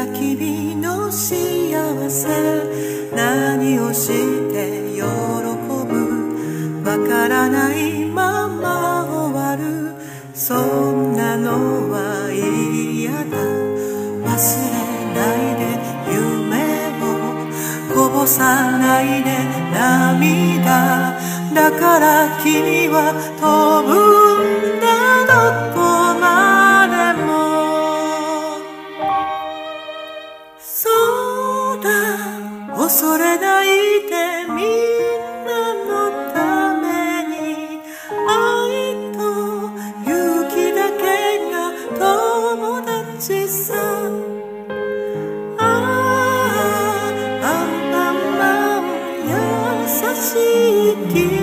君の幸せ何をして喜ぶわからないまま終わるそんなのは嫌だ忘れないで夢をこぼさないで涙だから君は飛ぶんだどこまでもそうだ恐れないでみんなのために愛と勇気だけが友達さああアンパンマン優しい君